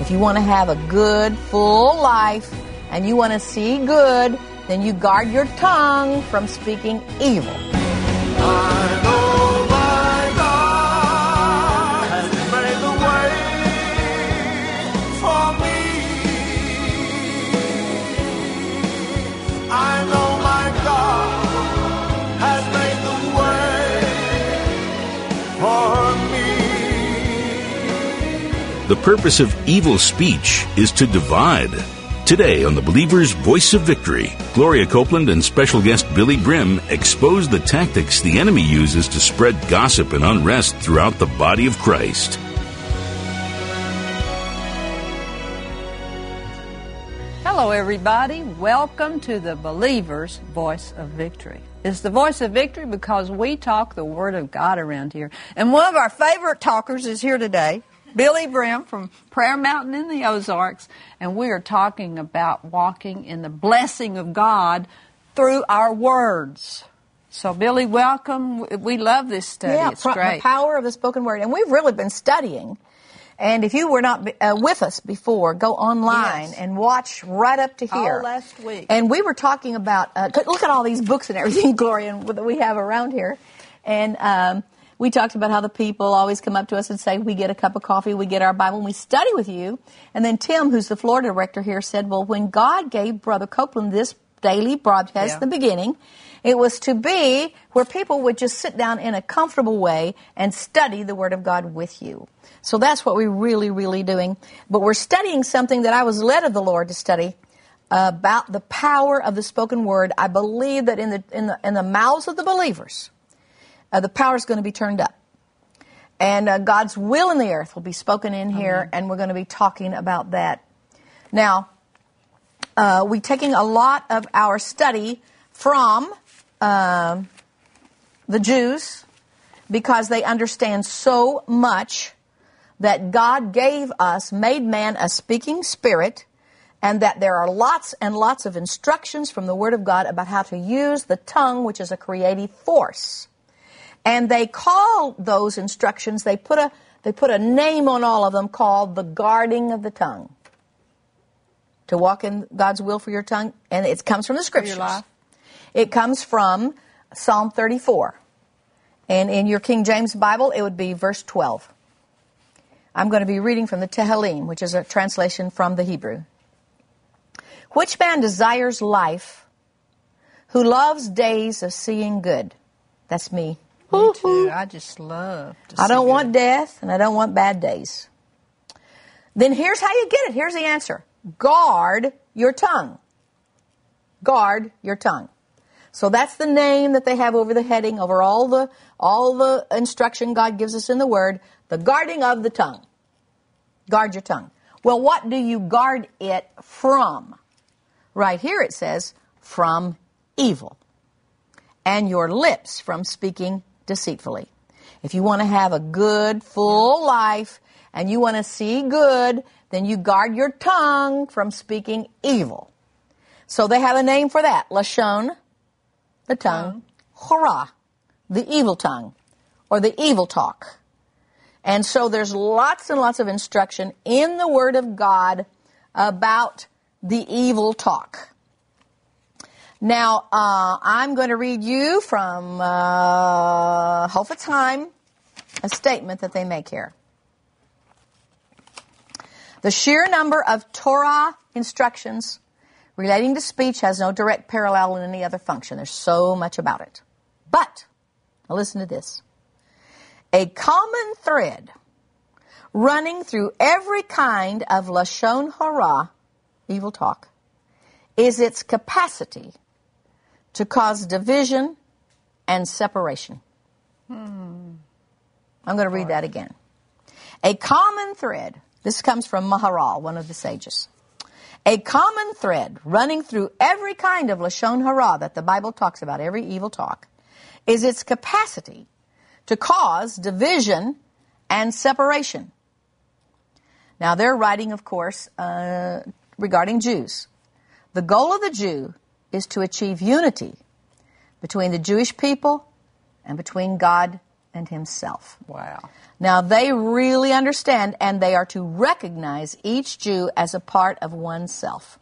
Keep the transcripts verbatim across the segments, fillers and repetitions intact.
If you want to have a good, full life and you want to see good, then you guard your tongue from speaking evil. I know my God has made the way for me. I know my God has made the way for me. The purpose of evil speech is to divide. Today on the Believer's Voice of Victory, Gloria Copeland and special guest Billy Brim expose the tactics the enemy uses to spread gossip and unrest throughout the body of Christ. Hello, everybody. Welcome to the Believer's Voice of Victory. It's the Voice of Victory because we talk the Word of God around here. And one of our favorite talkers is here today, Billy Brim from Prayer Mountain in the Ozarks, and we are talking about walking in the blessing of God through our words. So, Billy, welcome. We love this study. Yeah, it's pro- great. The power of the spoken word. And we've really been studying. And if you were not uh, with us before, go online Yes. and watch right up to here. All last week. And we were talking about, uh, look at all these books and everything, Gloria, that we have around here. And um, we talked about how the people always come up to us and say, we get a cup of coffee, we get our Bible, and we study with you. And then Tim, who's the Florida director here, said, well, when God gave Brother Copeland this daily broadcast Yeah. in the beginning, it was to be where people would just sit down in a comfortable way and study the Word of God with you. So that's what we're really, really doing. But we're studying something that I was led of the Lord to study uh, about the power of the spoken word. I believe that in the in the in the mouths of the believers, uh, the power is going to be turned up, and uh, God's will in the earth will be spoken in here, Amen. and we're going to be talking about that. Now, uh, we're taking a lot of our study from um, the Jews because they understand so much that God gave us, made man a speaking spirit, and that there are lots and lots of instructions from the Word of God about how to use the tongue, which is a creative force. And they call those instructions, they put a they put a name on all of them called the guarding of the tongue. To walk in God's will for your tongue, and it comes from the Scriptures. For your life. It comes from Psalm thirty-four. And in your King James Bible, it would be verse twelve. I'm going to be reading from the Tehillim, which is a translation from the Hebrew. Which man desires life, who loves days of seeing good? That's me. Me too. I just love to I don't see want good. death, and I don't want bad days. Then here's how you get it. Here's the answer. Guard your tongue. Guard your tongue. So that's the name that they have over the heading, over all the all the instruction God gives us in the Word, the guarding of the tongue. Guard your tongue. Well, what do you guard it from? Right here it says, from evil, and your lips from speaking deceitfully. If you want to have a good, full life, and you want to see good, then you guard your tongue from speaking evil. So they have a name for that, Lashon, the tongue, Hora, the evil tongue, or the evil talk. And so there's lots and lots of instruction in the Word of God about the evil talk. Now, uh, I'm going to read you from uh, Hofetz Chaim, a statement that they make here. The sheer number of Torah instructions relating to speech has no direct parallel in any other function. There's so much about it. But, now listen to this. A common thread running through every kind of Lashon Hara, evil talk, is its capacity to cause division and separation. Hmm. I'm going to read that again. A common thread, this comes from Maharal, one of the sages. A common thread running through every kind of Lashon Hara that the Bible talks about, every evil talk, is its capacity to cause division and separation. Now, they're writing, of course, uh, regarding Jews. The goal of the Jew is to achieve unity between the Jewish people and between God and himself. Wow. Now, they really understand, and they are to recognize each Jew as a part of oneself.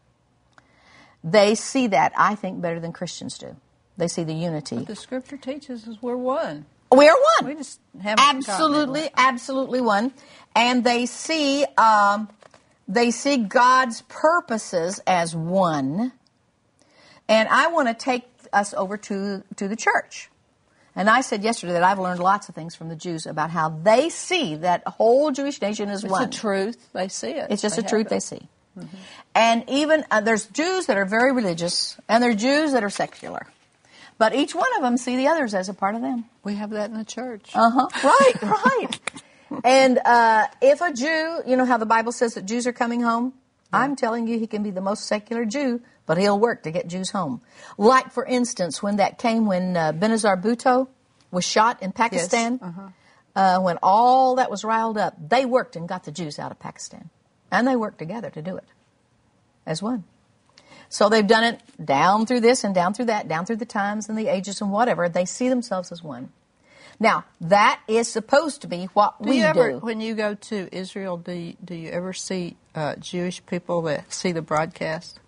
They see that, I think, better than Christians do. They see the unity. The Scripture teaches us we're one. We are one. We just haven't absolutely, forgotten it. absolutely one. And they see, um, they see God's purposes as one. And I want to take us over to, to the church. And I said yesterday that I've learned lots of things from the Jews about how they see that whole Jewish nation as It's one. a truth. They see it. It's just they a truth it. they see. Mm-hmm. And even uh, there's Jews that are very religious, and there are Jews that are secular. But each one of them see the others as a part of them. We have that in the church. Uh-huh. Right, right. And uh, if a Jew, you know how the Bible says that Jews are coming home? Yeah. I'm telling you, he can be the most secular Jew, but he'll work to get Jews home. Like, for instance, when that came, when uh, Benazir Bhutto was shot in Pakistan, yes. uh-huh. uh, when all that was riled up, they worked and got the Jews out of Pakistan. And they worked together to do it as one. So they've done it down through this and down through that, down through the times and the ages and whatever. They see themselves as one. Now, that is supposed to be what do we you ever, do. When you go to Israel, do you, do you ever see uh, Jewish people that see the broadcast?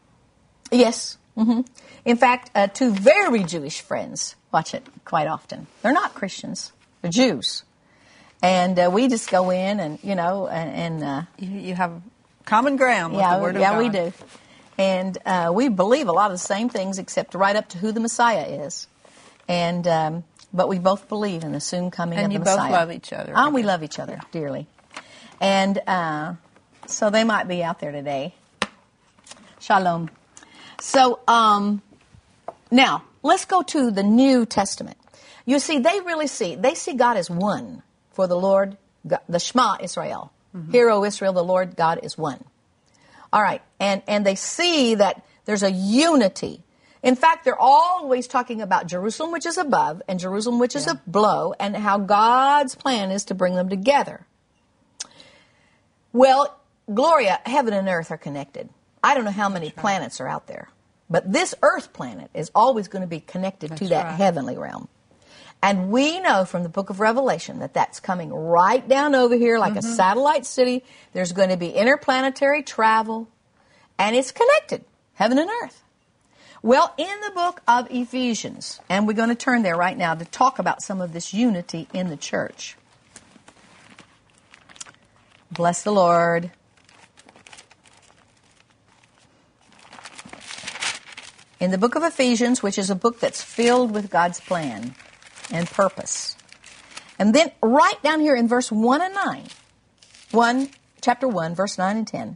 Yes. Mm-hmm. In fact, uh, two very Jewish friends watch it quite often. They're not Christians. They're Jews. And uh, we just go in and, you know, and... and uh, you, you have common ground with yeah, the Word of yeah, God. we do. And uh, we believe a lot of the same things except right up to who the Messiah is. And um, but we both believe in the soon coming and of the you Messiah. both love each other. Oh, we love each other dearly. And uh, so they might be out there today. Shalom. So um, now, let's go to the New Testament. You see, they really see, they see God as one for the Lord, God, the Shema Israel. Mm-hmm. Hear, O Israel, the Lord God is one. All right, and, and they see that there's a unity. In fact, they're always talking about Jerusalem, which is above, and Jerusalem, which is yeah. below, and how God's plan is to bring them together. Well, Gloria, heaven and earth are connected. I don't know how many That's planets are out there, but this earth planet is always going to be connected That's to that right. heavenly realm. And we know from the book of Revelation that that's coming right down over here like mm-hmm. a satellite city. There's going to be interplanetary travel, and it's connected, heaven and earth. Well, in the book of Ephesians, and we're going to turn there right now to talk about some of this unity in the church. Bless the Lord. In the book of Ephesians, which is a book that's filled with God's plan and purpose. And then right down here in verse one and nine, one, chapter one, verse nine and ten,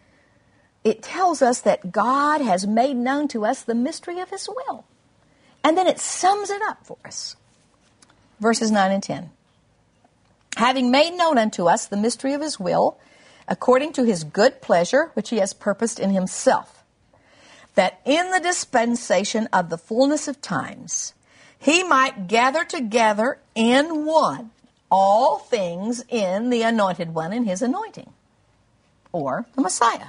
it tells us that God has made known to us the mystery of His will. And then it sums it up for us. Verses nine and ten. Having made known unto us the mystery of His will, according to His good pleasure, which He has purposed in Himself, that in the dispensation of the fullness of times, He might gather together in one all things in the Anointed One in His anointing, or the Messiah.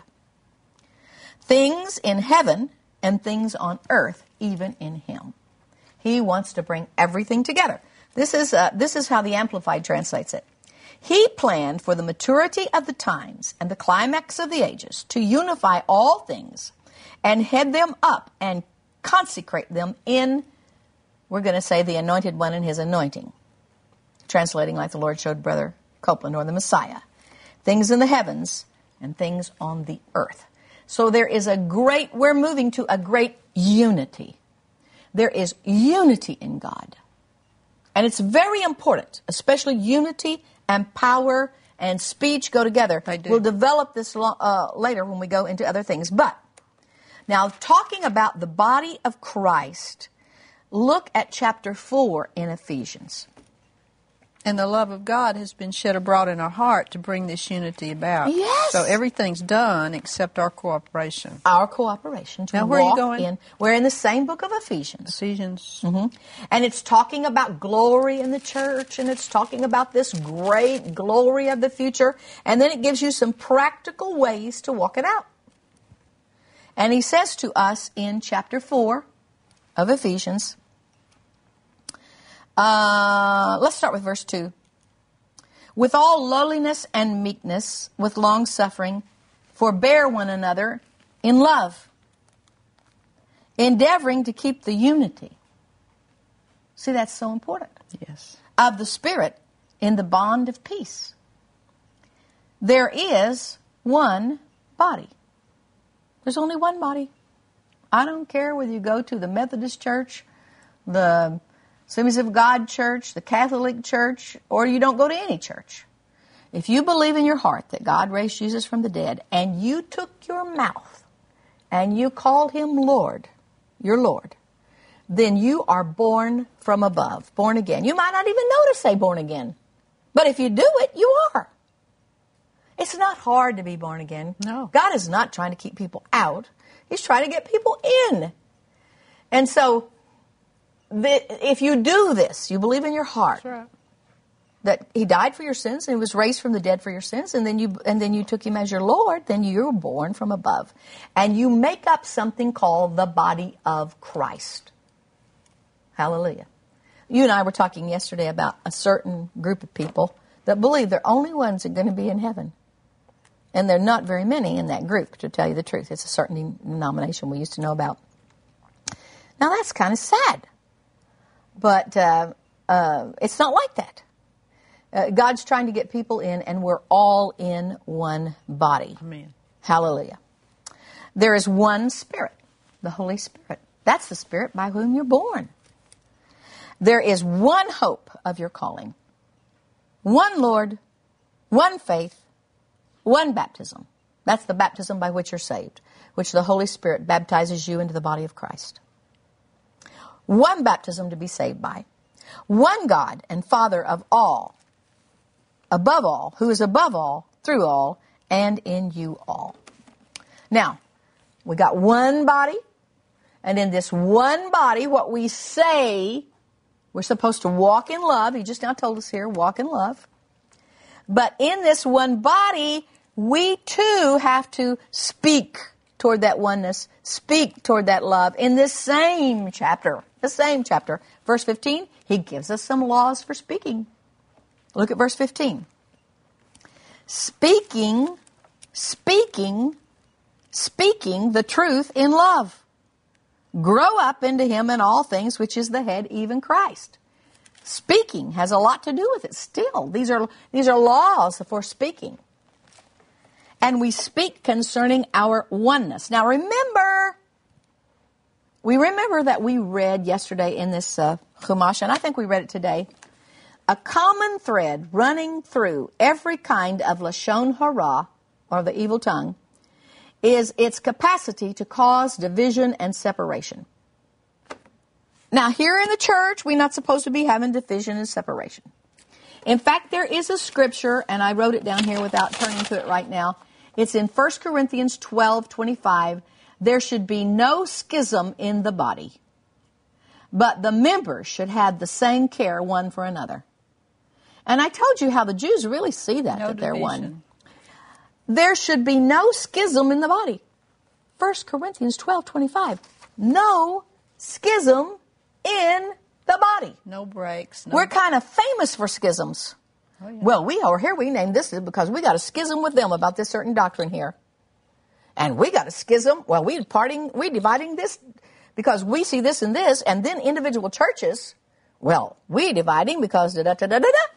Things in heaven and things on earth, even in Him. He wants to bring everything together. This is uh, this is how the Amplified translates it. He planned for the maturity of the times and the climax of the ages to unify all things and head them up and consecrate them in, we're going to say, the Anointed One in His anointing. Translating like the Lord showed Brother Copeland, or the Messiah. Things in the heavens and things on the earth. So there is a great, we're moving to a great unity. There is unity in God. And it's very important, especially unity and power and speech go together. They do. We'll develop this lo- uh, later when we go into other things. But now, talking about the body of Christ, look at chapter four in Ephesians. And the love of God has been shed abroad in our heart to bring this unity about. Yes. So everything's done except our cooperation. Our cooperation to Now, where are you walk going? in. We're in the same book of Ephesians. Ephesians. Mm-hmm. And it's talking about glory in the church, and it's talking about this great glory of the future. And then it gives you some practical ways to walk it out. And he says to us in chapter four of Ephesians, Uh, let's start with verse two. With all lowliness and meekness, with long suffering, forbear one another in love, endeavoring to keep the unity. See, that's so important. Yes. Of the Spirit in the bond of peace. There is one body. There's only one body. I don't care whether you go to the Methodist Church, the Assemblies of God Church, the Catholic Church, or you don't go to any church. If you believe in your heart that God raised Jesus from the dead, and you took your mouth and you called him Lord, your Lord, then you are born from above, born again. You might not even know to say born again, but if you do it, you are. It's not hard to be born again. No. God is not trying to keep people out. He's trying to get people in. And so, the, if you do this, you believe in your heart That's right. that he died for your sins and he was raised from the dead for your sins, and then you and then you took him as your Lord, then you were born from above. And you make up something called the body of Christ. Hallelujah. You and I were talking yesterday about a certain group of people that believe they're only ones that are going to be in heaven. And there are not very many in that group, to tell you the truth. It's a certain denomination we used to know about. Now, that's kind of sad. But uh, uh, it's not like that. Uh, God's trying to get people in, and we're all in one body. Amen. Hallelujah. There is one Spirit, the Holy Spirit. That's the Spirit by whom you're born. There is one hope of your calling. One Lord, one faith, one baptism. That's the baptism by which you're saved, which the Holy Spirit baptizes you into the body of Christ. One baptism to be saved by. One God and Father of all, above all, who is above all, through all, and in you all. Now, we got one body, and in this one body, what we say, we're supposed to walk in love. He just now told us here, walk in love. But in this one body, we too have to speak toward that oneness, speak toward that love. In this same chapter, the same chapter, verse fifteen, he gives us some laws for speaking. Look at verse fifteen. Speaking, speaking, speaking the truth in love. Grow up into him in all things, which is the head, even Christ. Speaking has a lot to do with it still. These are, these are laws for speaking. And we speak concerning our oneness. Now remember, we remember that we read yesterday in this uh, Chumash, and I think we read it today, a common thread running through every kind of Lashon Hara, or the evil tongue, is its capacity to cause division and separation. Now, here in the church, we're not supposed to be having division and separation. In fact, there is a scripture, and I wrote it down here without turning to it right now. It's in First Corinthians twelve twenty-five. There should be no schism in the body, but the members should have the same care one for another. And I told you how the Jews really see that, No that they're division. one. There should be no schism in the body. First Corinthians twelve twenty-five. No schism in the body. No breaks. No We're kind of famous for schisms. Oh, yeah. Well, we over here, we named this because we got a schism with them about this certain doctrine here. And we got a schism, well, we parting, we dividing this because we see this and this, and then individual churches, well, we dividing because da da da da da da.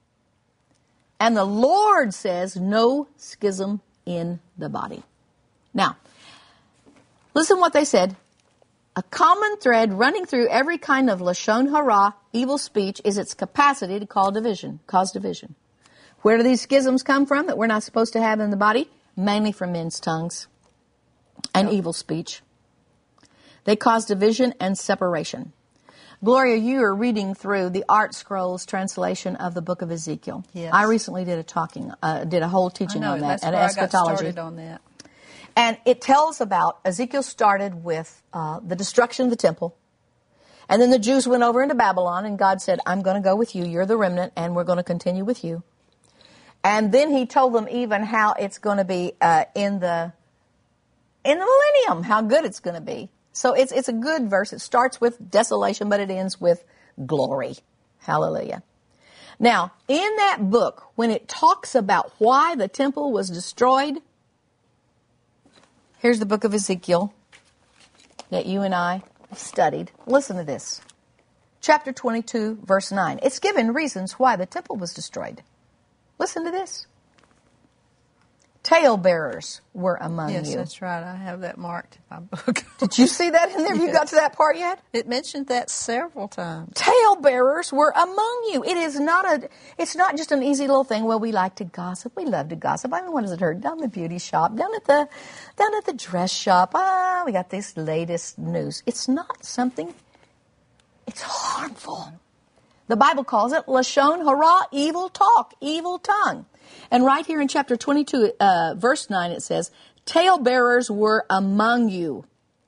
And the Lord says no schism in the body. Now, listen what they said. A common thread running through every kind of Lashon Hara, evil speech, is its capacity to cause division, cause division. Where do these schisms come from that we're not supposed to have in the body? Mainly from men's tongues and Yep. evil speech. They cause division and separation. Gloria, you are reading through the Art Scrolls translation of the book of Ezekiel. Yes. I recently did a talking, uh, did a whole I teaching know, on that that's at where I got eschatology. started on that. And it tells about, Ezekiel started with uh, the destruction of the temple. And then the Jews went over into Babylon, and God said, I'm going to go with you. You're the remnant, and we're going to continue with you. And then he told them even how it's going to be uh, in the in the millennium, how good it's going to be. So it's it's a good verse. It starts with desolation, but it ends with glory. Hallelujah. Now, in that book, when it talks about why the temple was destroyed, here's the book of Ezekiel that you and I have studied. Listen to this. Chapter twenty-two, verse nine. It's given reasons why the temple was destroyed. Listen to this. Talebearers were among Yes, you. that's right. I have that marked in my book. Did you see that in there? Have you got to that part yet? It mentioned that several times. Talebearers were among you. It is not a. It's not just an easy little thing. Well, we like to gossip. We love to gossip. I mean, what has it heard? Down the beauty shop, down at the, down at the dress shop. Ah, we got this latest news. It's not something. It's harmful. The Bible calls it lashon hara, evil talk, evil tongue. And right here in chapter twenty-two, uh, verse nine, it says, talebearers were among you.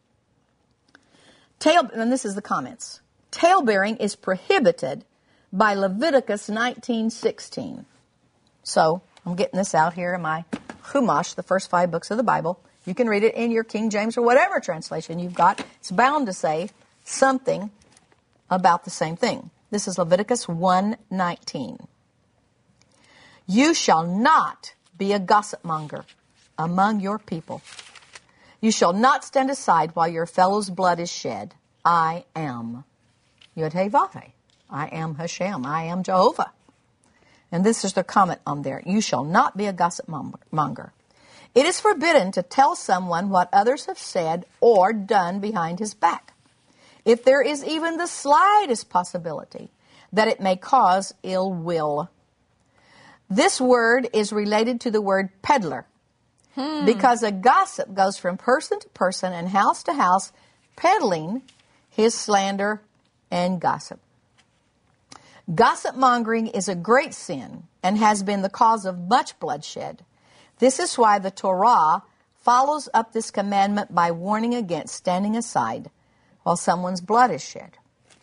Tale, and this is the comments. Talebearing is prohibited by Leviticus nineteen sixteen. So, I'm getting this out here in my Chumash, the first five books of the Bible. You can read it in your King James or whatever translation you've got. It's bound to say something about the same thing. This is Leviticus one nineteen. You shall not be a gossip monger among your people. You shall not stand aside while your fellow's blood is shed. I am Yod-Heh-Vav-Heh. I am Hashem. I am Jehovah. And this is their comment on there. You shall not be a gossip monger. It is forbidden to tell someone what others have said or done behind his back, if there is even the slightest possibility that it may cause ill will. This word is related to the word peddler, hmm. because a gossip goes from person to person and house to house, peddling his slander and gossip. Gossip mongering is a great sin and has been the cause of much bloodshed. This is why the Torah follows up this commandment by warning against standing aside while someone's blood is shed.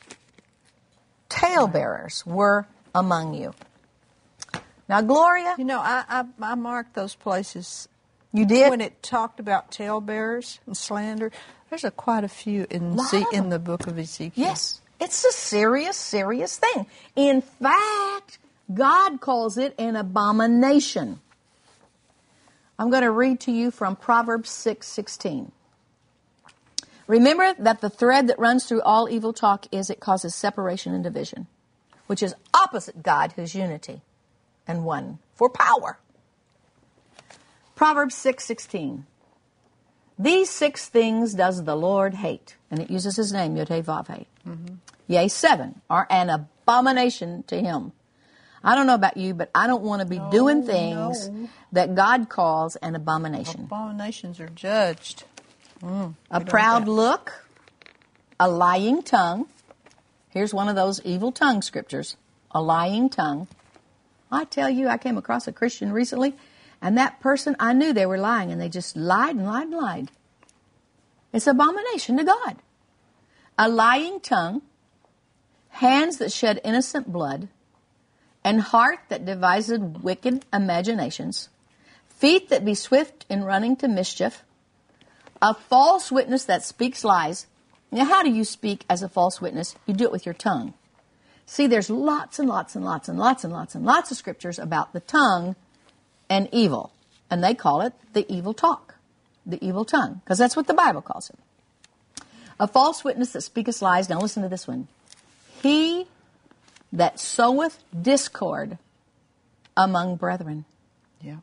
Talebearers were among you. Now, Gloria. You know, I, I, I marked those places. You did? When it talked about talebearers and slander. There's a, quite a few in, Ze- in the book of Ezekiel. Yes. It's a serious, serious thing. In fact, God calls it an abomination. I'm going to read to you from Proverbs six sixteen. Remember that the thread that runs through all evil talk is it causes separation and division, which is opposite God, who's unity and one for power. Proverbs six sixteen. These six things does the Lord hate. And it uses his name, Yod-Heh-Vav-Heh. Mm-hmm. Yea, seven are an abomination to him. I don't know about you, but I don't want to be no, doing things no. that God calls an abomination. Abominations are judged. Mm, a proud look, a lying tongue. Here's one of those evil tongue scriptures. A lying tongue. I tell you, I came across a Christian recently, and that person, I knew they were lying, and they just lied and lied and lied. It's abomination to God. A lying tongue, hands that shed innocent blood, and heart that deviseth wicked imaginations, feet that be swift in running to mischief, a false witness that speaks lies. Now, how do you speak as a false witness? You do it with your tongue. See, there's lots and lots and lots and lots and lots and lots of scriptures about the tongue and evil. And they call it the evil talk, the evil tongue, because that's what the Bible calls it. A false witness that speaketh lies. Now listen to this one. He that soweth discord among brethren. Yeah.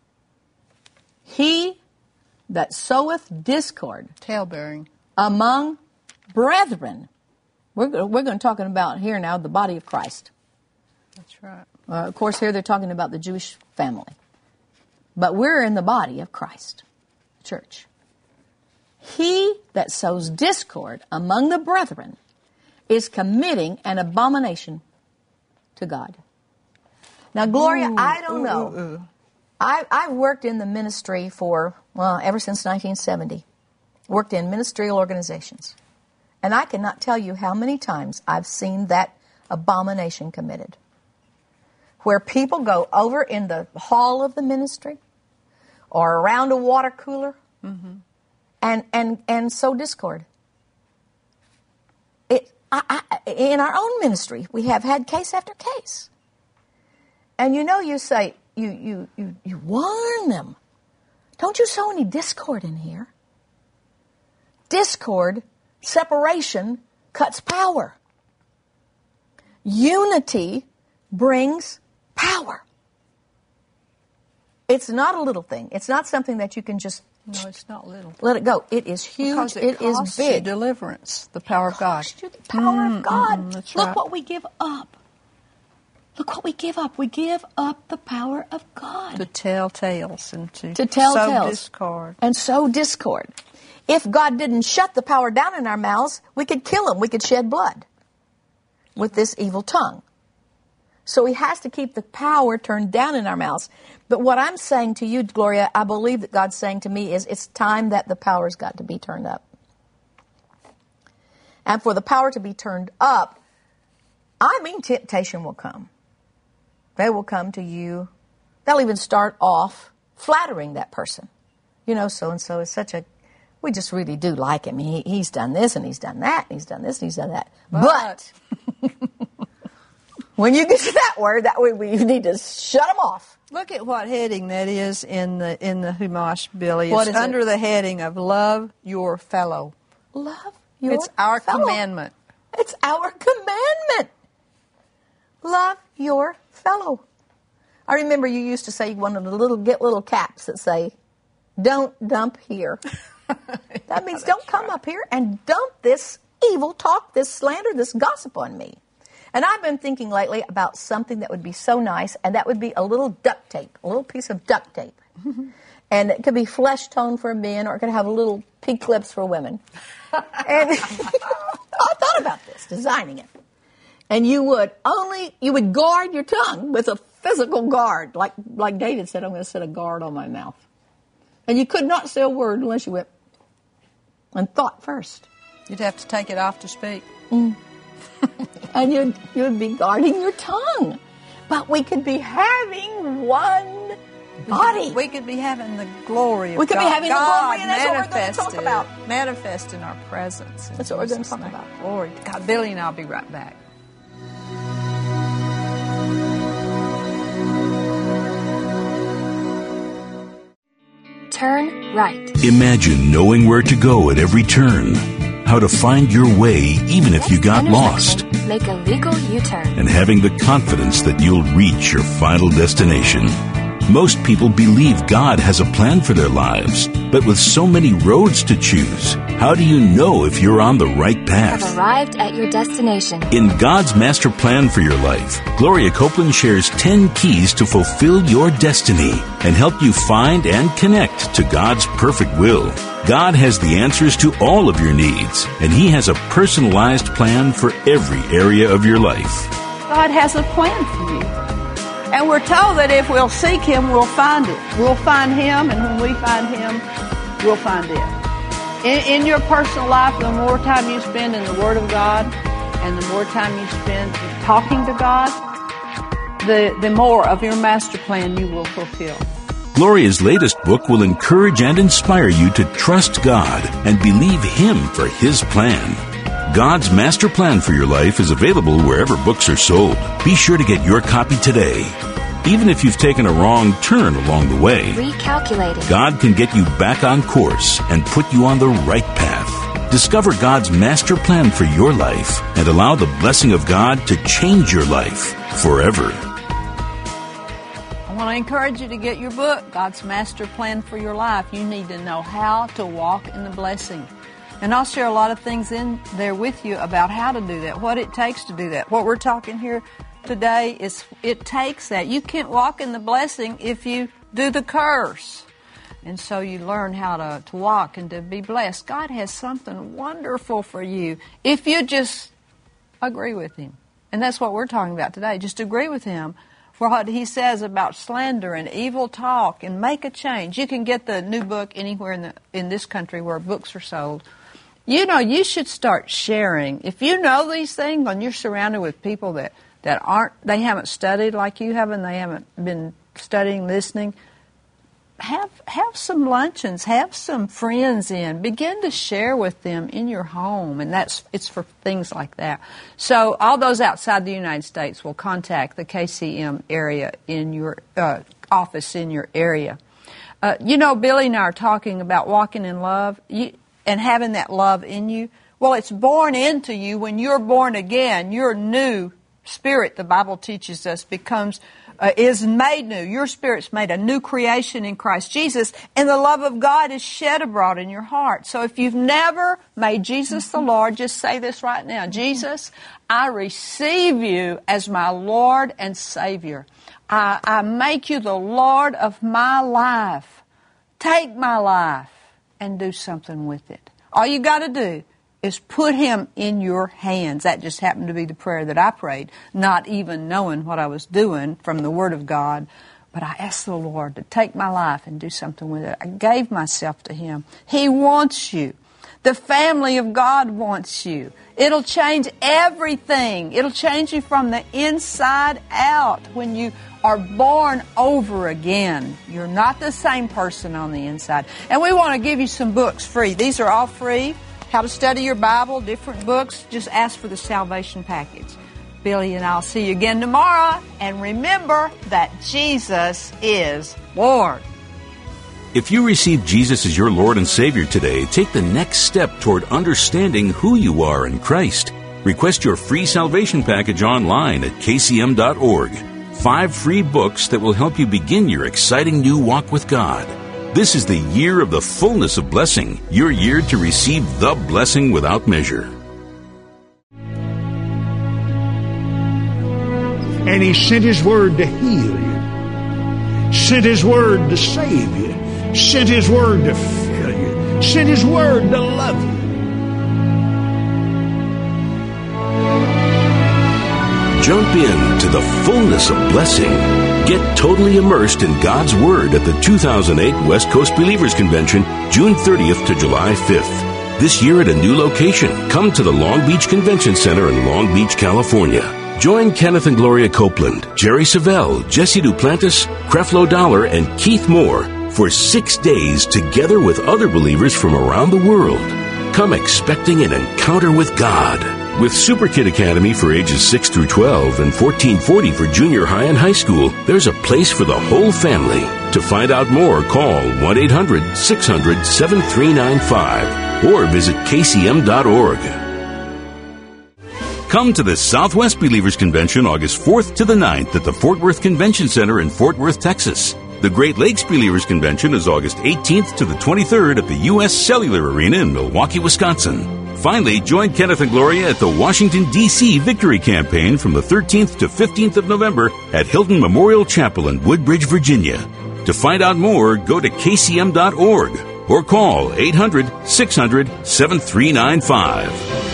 He that soweth discord. Talebearing. Among brethren. We're, we're going to talking about here now the body of Christ. That's right. Uh, of course, here they're talking about the Jewish family. But we're in the body of Christ, church. He that sows discord among the brethren is committing an abomination to God. Now, Gloria, ooh, I don't ooh, know. Ooh, ooh. I, I've worked in the ministry for, well, ever since nineteen seventy. Worked in ministerial organizations. And I cannot tell you how many times I've seen that abomination committed. Where people go over in the hall of the ministry or around a water cooler mm-hmm. and, and, and sow discord. It, I, I, in our own ministry, we have had case after case. And you know, you say, you, you, you, you warn them. Don't you sow any discord in here. Discord, separation, cuts power. Unity brings power. It's not a little thing. It's not something that you can just No, it's not little. let it go. It is huge. Because it, it is costs big. you deliverance, the power of God. Cost you the power Mm, of God. mm, that's Look right. what we give up. Look what we give up. We give up the power of God. To tell tales and to, To tell sow tales. discord. And sow discord. If God didn't shut the power down in our mouths, we could kill him. We could shed blood with this evil tongue. So he has to keep the power turned down in our mouths. But what I'm saying to you, Gloria, I believe that God's saying to me is it's time that the power's got to be turned up. And for the power to be turned up, I mean temptation will come. They will come to you. They'll even start off flattering that person. You know, so-and-so is such a, we just really do like him. He, he's done this and he's done that and he's done this and he's done that. But, but when you get to that word, that way we, you need to shut them off. Look at what heading that is in the in the Humash, Billy. What It's is it? under the heading of love your fellow. Love your It's our fellow. commandment. It's our commandment. Love your fellow. I remember you used to say you wanted to little get little caps that say, "Don't dump here." That means don't come right. up here and dump this evil talk, this slander, this gossip on me. And I've been thinking lately about something that would be so nice, and that would be a little duct tape, a little piece of duct tape. And it could be flesh tone for men, or it could have little pink lips for women. And I thought about this, designing it. And you would only, you would guard your tongue with a physical guard. Like, like David said, I'm going to set a guard on my mouth. And you could not say a word unless you went and thought first. You'd have to take it off to speak. Mm. And you'd, you'd be guarding your tongue. But we could be having one body. We could be having the glory of We could be God. having the God glory, and that's what we're gonna talk manifested- about. Manifest in our presence. in That's what we're gonna Jesus' talk name. about. Glory to God. Billy and I'll be right back. Turn right. Imagine knowing where to go at every turn, how to find your way even if you got lost, Make a legal U-turn. and having the confidence that you'll reach your final destination. Most people believe God has a plan for their lives, but with so many roads to choose, how do you know if you're on the right Have path? arrived at your destination. In God's master plan for your life, Gloria Copeland shares ten keys to fulfill your destiny and help you find and connect to God's perfect will. God has the answers to all of your needs, and He has a personalized plan for every area of your life. God has a plan for you. And we're told that if we'll seek Him, we'll find it. We'll find Him, and when we find Him, we'll find it. In, in your personal life, the more time you spend in the Word of God, and the more time you spend talking to God, the, the more of your master plan you will fulfill. Gloria's latest book will encourage and inspire you to trust God and believe Him for His plan. God's master plan for your life is available wherever books are sold. Be sure to get your copy today. Even if you've taken a wrong turn along the way, Recalculating. God can get you back on course and put you on the right path. Discover God's master plan for your life and allow the blessing of God to change your life forever. I want to encourage you to get your book, God's Master Plan for Your Life. You need to know how to walk in the blessing. And I'll share a lot of things in there with you about how to do that, what it takes to do that. What we're talking here today is it takes that. You can't walk in the blessing if you do the curse. And so you learn how to, to walk and to be blessed. God has something wonderful for you if you just agree with Him. And that's what we're talking about today. Just agree with Him for what He says about slander and evil talk and make a change. You can get the new book anywhere in the in this country where books are sold. You know, you should start sharing. If you know these things and you're surrounded with people that, that aren't, they haven't studied like you have and they haven't been studying, listening, have have some luncheons, have some friends in, begin to share with them in your home, and that's it's for things like that. So all those outside the United States will contact the K C M area in your uh, office in your area. Uh, you know, Billy and I are talking about walking in love you, and having that love in you. Well, it's born into you when you're born again. Your new spirit, the Bible teaches us, becomes uh, is made new. Your spirit's made a new creation in Christ Jesus, and the love of God is shed abroad in your heart. So if you've never made Jesus the Lord, just say this right now. Jesus, I receive you as my Lord and Savior. I, I make you the Lord of my life. Take my life and do something with it. All you got to do is put him in your hands. That just happened to be the prayer that I prayed, not even knowing what I was doing from the Word of God. But I asked the Lord to take my life and do something with it. I gave myself to him. He wants you. The family of God wants you. It'll change everything. It'll change you from the inside out when you are born over again. You're not the same person on the inside. And we want to give you some books free. These are all free. How to study your Bible, different books. Just ask for the salvation package. Billy and I'll see you again tomorrow. And remember that Jesus is Lord. If you receive Jesus as your Lord and Savior today, take the next step toward understanding who you are in Christ. Request your free salvation package online at k c m dot org. Five free books that will help you begin your exciting new walk with God. This is the year of the fullness of blessing, your year to receive the blessing without measure. And he sent his word to heal you, sent his word to save you, sent his word to fill you, sent his word to love you. Jump in to the fullness of blessing. Get totally immersed in God's Word at the two thousand eight West Coast Believers Convention, June thirtieth to July fifth. This year at a new location. Come to the Long Beach Convention Center in Long Beach, California. Join Kenneth and Gloria Copeland, Jerry Savelle, Jesse Duplantis, Creflo Dollar, and Keith Moore for six days together with other believers from around the world. Come expecting an encounter with God. With Super Kid Academy for ages six through twelve and fourteen forty for junior high and high school, there's a place for the whole family. To find out more, call one eight hundred six hundred seven three nine five or visit k c m dot org. Come to the Southwest Believers Convention August fourth to the ninth at the Fort Worth Convention Center in Fort Worth, Texas. The Great Lakes Believers Convention is August eighteenth to the twenty-third at the U S Cellular Arena in Milwaukee, Wisconsin. Finally, join Kenneth and Gloria at the Washington, D C Victory Campaign from the thirteenth to fifteenth of November at Hilton Memorial Chapel in Woodbridge, Virginia. To find out more, go to k c m dot org or call eight hundred six hundred seven three nine five.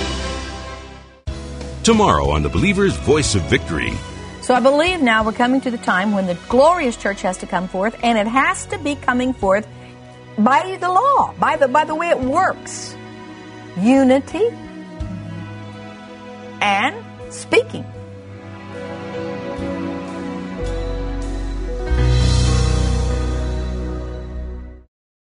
Tomorrow on the Believer's Voice of Victory. So I believe now we're coming to the time when the glorious church has to come forth, and it has to be coming forth by the law, by the by the way it works. Unity and speaking.